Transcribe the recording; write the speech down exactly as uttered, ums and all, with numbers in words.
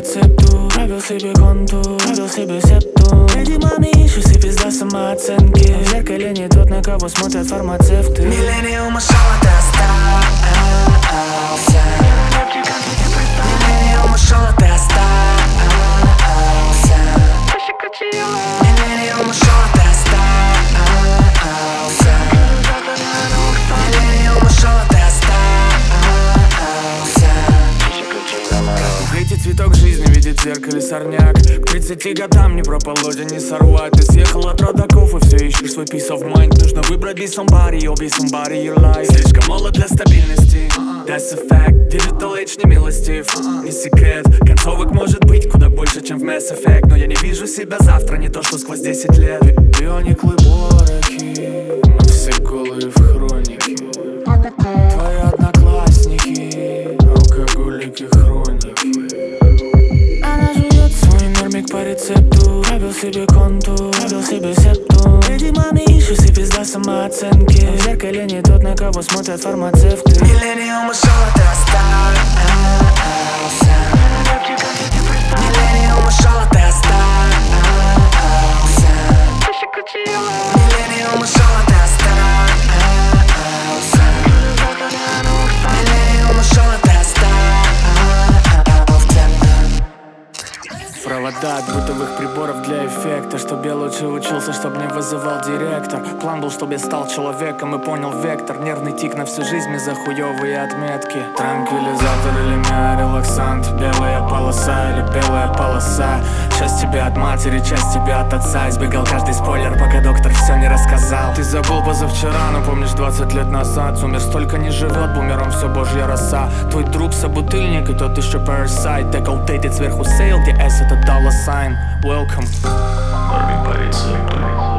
рецепту, правил себе контур, правил себе септу. Эти маме ищут себе пизда самооценки. В зеркале не тот, на кого смотрят фармацевты. Миллениум ушел от остался. Миллениум ушел от остался. Миллениум ушел от остался. Миллениум ушел от остался. Видите цветок жизни, видит в зеркале сорняк. К тридцати годам не прополоть, не сорвать. Ты съехал от родаков и все ищешь свой peace of mind. Нужно выбрать be somebody, or be somebody your life. Слишком молод для стабильности, that's a fact. Digital Age не милостив, не секрет. Концовок может быть куда больше, чем в Mass Effect. Но я не вижу себя завтра, не то что сквозь десять лет. Биониклы бороки, мы все голые в хронике. Твои одноклассники, алкоголики хроники. Она жует свой нормик по рецепту, правил себе контур, правил себе септу. Эти маме ищут себе пизда самооценки. В зеркале не тот, на кого смотрят фармацевты. Миллениум ушел от остался. Миллениум ушел от остался. Миллениум ушел от остался. Миллениум ушел от остался. Провода от бытовых приборов для эффекта. Чтоб я лучше учился, чтоб не вызывал директор. План был, чтоб я стал человеком и понял вектор. Нервный тик на всю жизнь из-за хуёвые отметки. Транквилизатор или миорелаксант. Белая полоса или белая полоса. Часть тебя от матери, часть тебя от отца. Избегал каждый спойлер, пока доктор все не рассказал. Ты забыл позавчера, но помнишь двадцать лет назад. Сумер столько не живет, бумером все божья роса. Твой друг собутыльник и тот еще parasite. Деколтейтед сверху сейл, где S это dollar sign. Welcome. Норми по рецепту.